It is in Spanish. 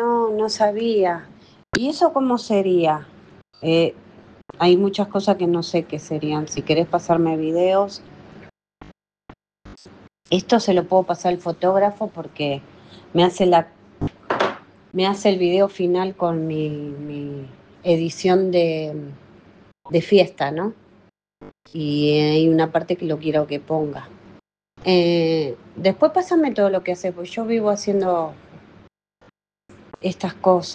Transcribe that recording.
no sabía. ¿Y eso cómo sería? Hay muchas cosas que no sé qué serían. Si querés pasarme videos, esto se lo puedo pasar al fotógrafo porque me hace el video final con mi edición de fiesta, ¿no? Y hay una parte que lo quiero que ponga. Después pásame todo lo que haces, porque yo vivo haciendo estas cosas.